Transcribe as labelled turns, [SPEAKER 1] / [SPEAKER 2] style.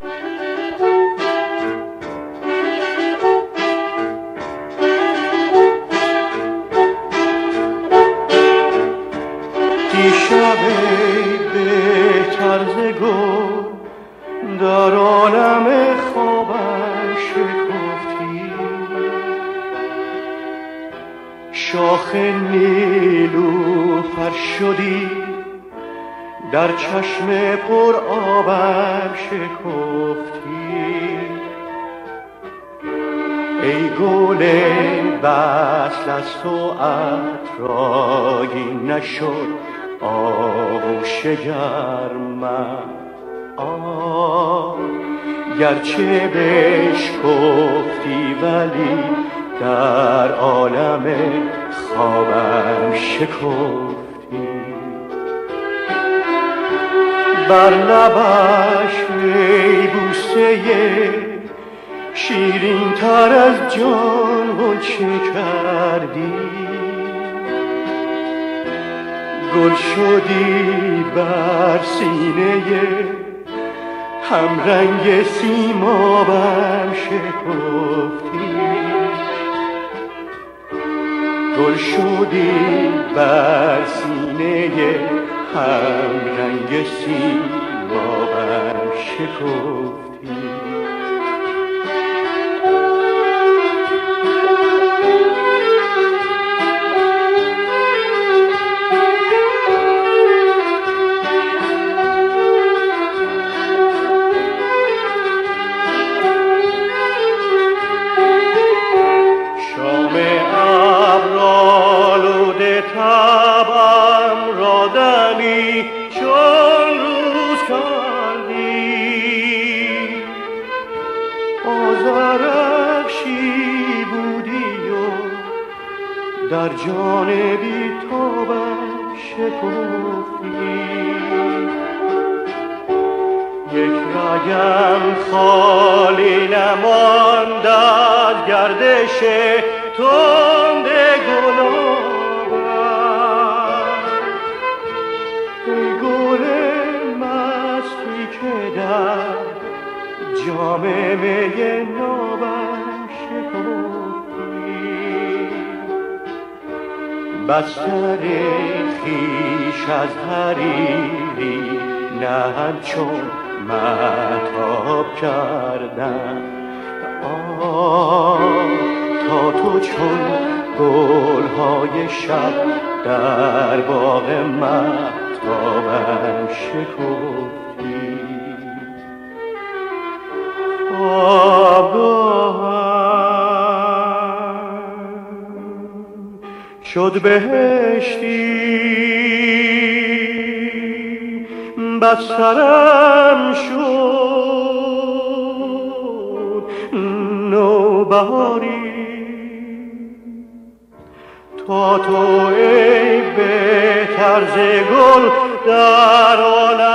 [SPEAKER 1] دیشب بهتر ز گل در عالم خوابم شکفتی، شاخ نیلوفر شدی در چشم پر آبم شکفتی. ای گل وصل از تو عطرآگین نشد آغوش گرمم. گرچه بشکفتی ولی در عالم خوابم شکفتی. بر لبش ای بوسه شیرین تر از جان غنچه کردی، گل شدی بر سینه هم رنگ سیمابم شکفتی. گل شدی بر سینه هم رنگ سیمابم شکفتی. تبم را دمی چون روز کردی، آذرفشی بودی و در جان بی تابم شکفتی. یک رگم خالی نماند از گردش تند گلابم. ای گل مستی که در جام می نابم شکفتی. بستر خویش از حریری نه همچون مهتاب کردم. تا تو چون گلهای شب در باغ مهتابم شکفتی. خوابگاهم شد بهشتی، بسترم شد نوبهاری. تا تو ای بهتر ز گل در عالم